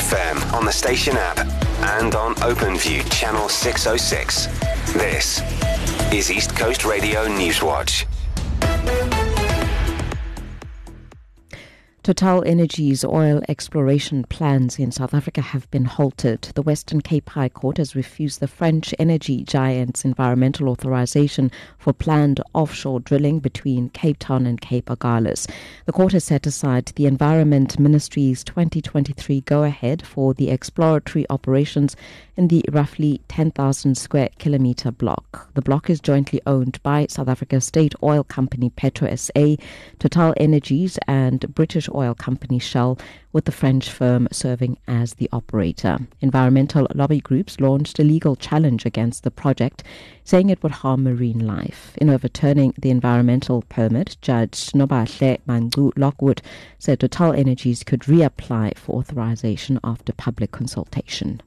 FM on the station app and on OpenView channel 606. This is East Coast Radio Newswatch. TotalEnergies oil exploration plans in South Africa have been halted. The Western Cape High Court has refused the French energy giant's environmental authorization for planned offshore drilling between Cape Town and Cape Agulhas. The court has set aside the Environment Ministry's 2023 go-ahead for the exploratory operations in the roughly 10,000 square kilometre block. The block is jointly owned by South Africa's state oil company Petro SA, TotalEnergies and British oil company Shell, with the French firm serving as the operator. Environmental lobby groups launched a legal challenge against the project, saying it would harm marine life. In overturning the environmental permit, Judge Nobahle Mangu Lockwood said TotalEnergies could reapply for authorization after public consultation.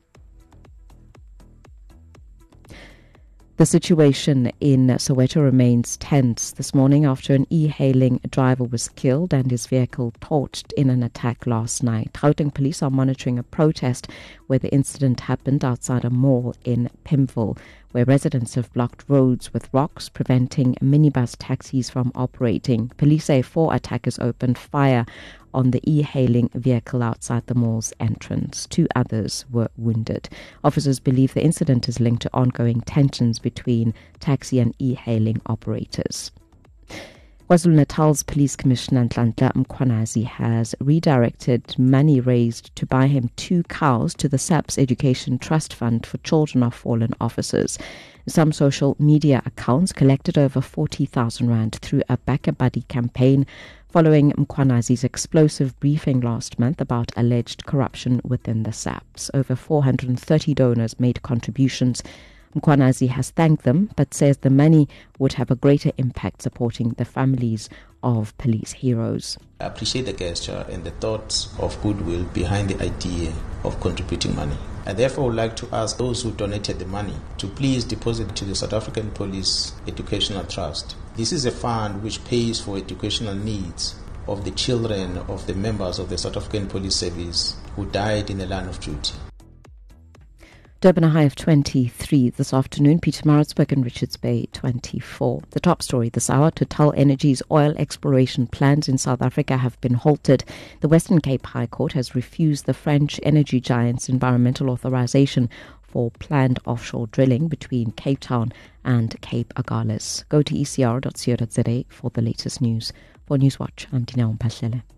The situation in Soweto remains tense this morning after an e-hailing driver was killed and his vehicle torched in an attack last night. Gauteng police are monitoring a protest where the incident happened outside a mall in Pimville, where residents have blocked roads with rocks, preventing minibus taxis from operating. Police say 4 attackers opened fire on the e-hailing vehicle outside the mall's entrance. 2 others were wounded. Officers believe the incident is linked to ongoing tensions between taxi and e-hailing operators. KwaZulu-Natal's Police Commissioner Nhlanhla Mkhwanazi has redirected money raised to buy him 2 cows to the SAPS Education Trust Fund for children of fallen officers. Some social media accounts collected over 40,000 rand through a Back a Buddy campaign following Mkhwanazi's explosive briefing last month about alleged corruption within the SAPS. Over 430 donors made contributions. Mkhwanazi has thanked them, but says the money would have a greater impact supporting the families of police heroes. I appreciate the gesture and the thoughts of goodwill behind the idea of contributing money. I therefore would like to ask those who donated the money to please deposit to the South African Police Educational Trust. This is a fund which pays for educational needs of the children of the members of the South African Police Service who died in the line of duty. Durban a high of 23 this afternoon, Pietermaritzburg and Richards Bay 24. The top story this hour, TotalEnergies oil exploration plans in South Africa have been halted. The Western Cape High Court has refused the French energy giant's environmental authorization for planned offshore drilling between Cape Town and Cape Agulhas. Go to ecr.co.za for the latest news. For Newswatch, I'm Dineo Mphahlele.